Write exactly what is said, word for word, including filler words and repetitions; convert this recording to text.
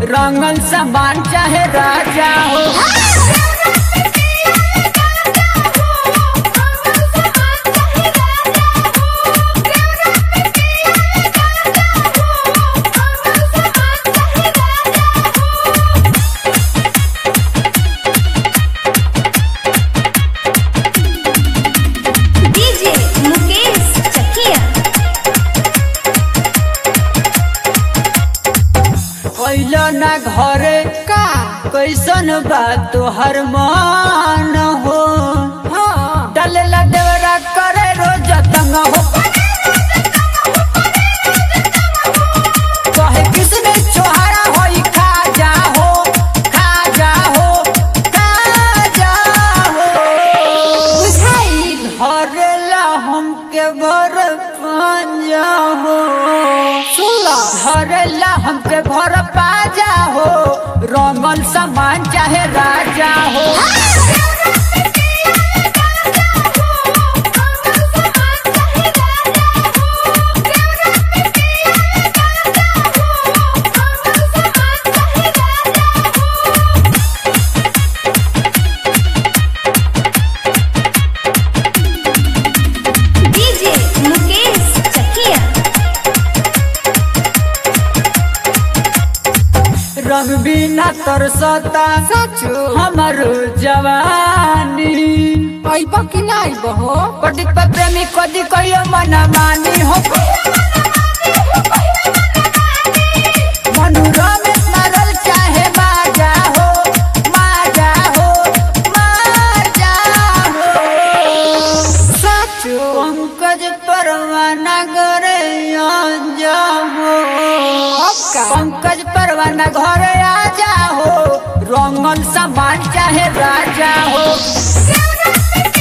रंगल सामान चाहे राजा हो। कैलो ना घरे का कैसन बात तोहर मान हो। हाँ। डलेला देवरा करे रोज तंग हो। कहे किसने छोहारा होई खा जा हो खा जा हो खा जा हो। बुझाई धरेला हमके भर पांजा हो। सुला धरेला हमके भर पाजा हो। रंगल सामान चाहे राजा हो। रंग बिना तरसता हमर जवानी। आइबा कि ना आइबा हो कदी पे प्रेमी कदी कहियो मना मानी हो। मनुरा में मरल चाहे माजा हो माजा हो माजा हो। साचो पंकज परवाना घरे आजा हो। पंकज परवाना घरे आजा हो। रंगल सामान चाहे राजा हो।